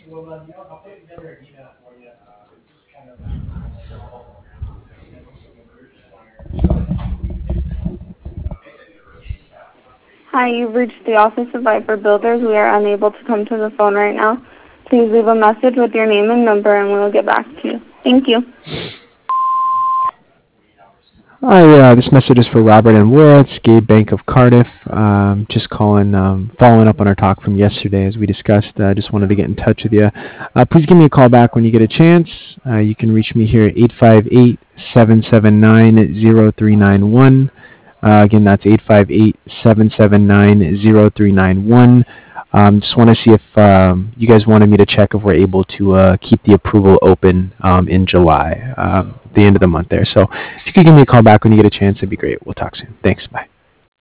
Hi, you've reached the office of Viper Builders. We are unable to come to the phone right now. Please leave a message with your name and number and we'll get back to you. Thank you. Hi, this message is for Robert and Laura. It's Gabe Bank of Cardiff. Just calling, following up on our talk from yesterday as we discussed. Just wanted to get in touch with you. Please give me a call back when you get a chance. You can reach me here at 858-779-0391. Again, that's 858-779-0391. Just want to see if you guys wanted me to check if we're able to keep the approval open in July, the end of the month there. So if you could give me a call back when you get a chance, that'd be great. We'll talk soon. Thanks. Bye.